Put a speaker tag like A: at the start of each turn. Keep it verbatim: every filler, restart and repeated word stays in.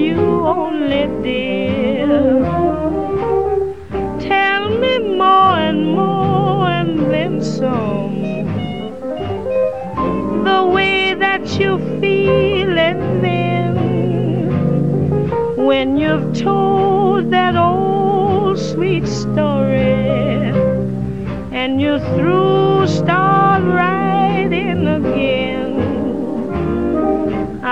A: you only, dear. Tell me more and more and then some. The way that you feel and then when you've told that old sweet story and you're through, start writing again.